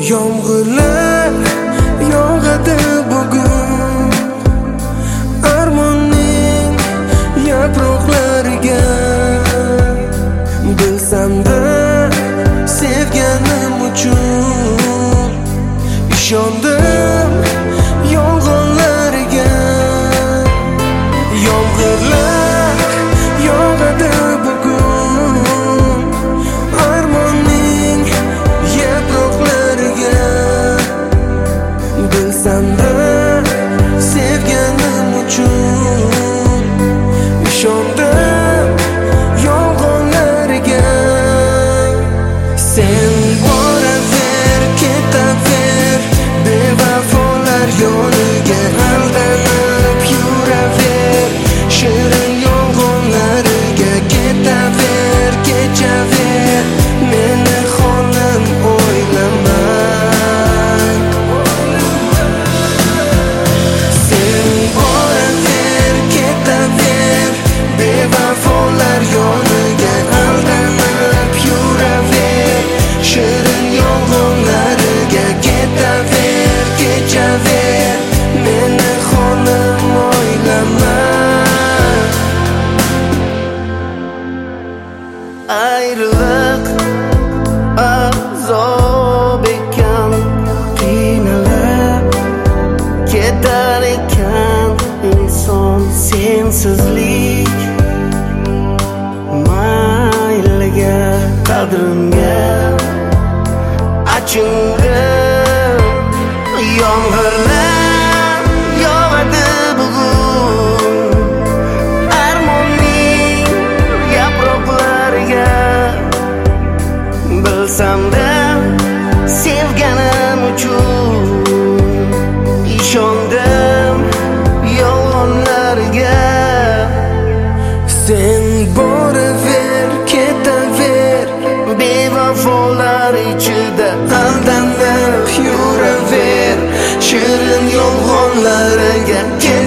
Yomg'irlar yog'adi bugun armonning yaproqlariga. Bilsam-da sevganim uchun ishondim yolg'onlariga. Yomg'irlar yog'adi bugun armonning yaproqlariga. Bilsam-da sevganim uchun ishondim yolg'onlariga. Sen boraver, ketaver, bevafolar yoniga aldanib yuraver. Shirin yolg'onlariga ketaver, kechaver, meni xonim o'ylama. Sen boraver, ketaver, bevafolar yoniga aldanib yuraver. Shirin yolg'onlariga ketaver, kechaver, meni xonim o'ylama. Ayriliq azob ekan, qiynalib ketar ekan inson. Sensizlik mayliga, qadrimga achindim. Yomg'irlar yog'adi bugun armonning yaproqlariga. Bilsam-da sevganim uchun ishondim yolg'onlariga. Sen boraver, ketaver, bevafolar ichida aldanib yuraver. Shirin yolg'onlariga